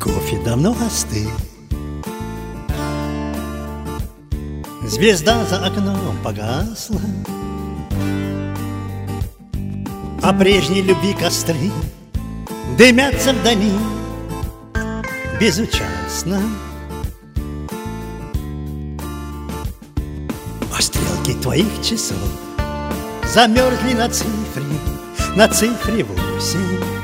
Кофе давно остыл, звезда за окном погасла, а прежней любви костры дымятся вдали безучастно. А стрелки твоих часов замерзли на цифре 8.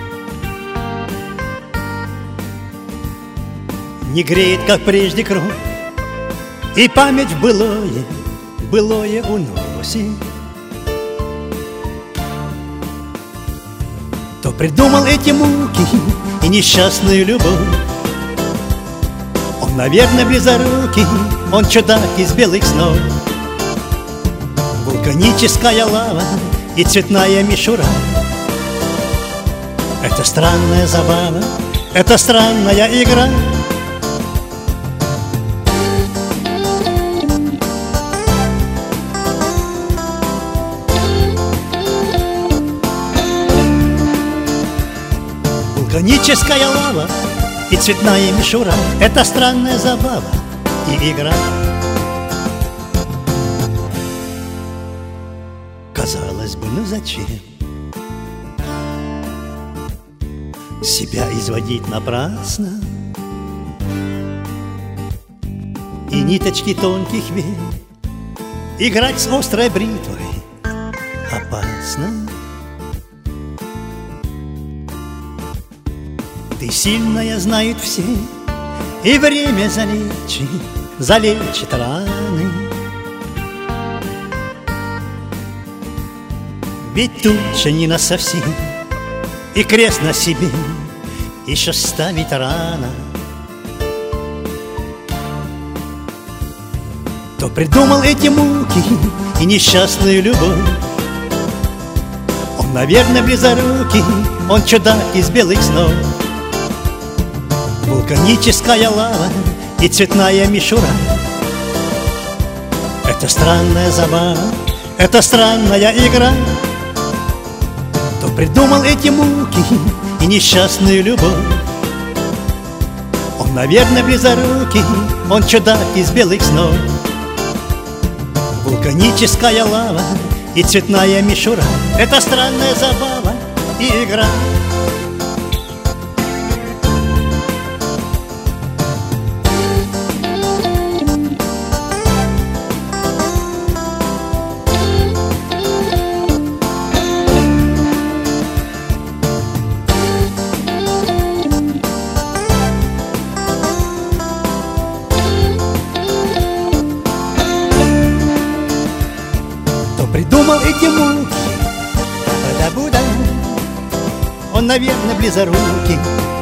Не греет, как прежде, кровь, и память в былое уносит. Кто придумал эти муки и несчастную любовь? Он, наверное, близорукий, он чудак из белых снов. Вулканическая лава и цветная мишура — это странная забава, это странная игра. Вулканическая лава и цветная мишура — это странная забава и игра. Казалось бы, ну зачем себя изводить напрасно? И ниточки тонких век играть с острой бритвой опасно. Ты сильная, знают все, и время залечит раны. Ведь тут же не насовсем, и крест на себе еще ставить рано. Кто придумал эти муки и несчастную любовь? Он, наверное, близорукий, он чудак из белых снов. Вулканическая лава и цветная мишура — это странная забава, это странная игра. Кто придумал эти муки и несчастную любовь? Он, наверное, близорукий, он чудак из белых снов. Вулканическая лава и цветная мишура — это странная забава и игра. Придумал эти муки, он, наверное, близорукий,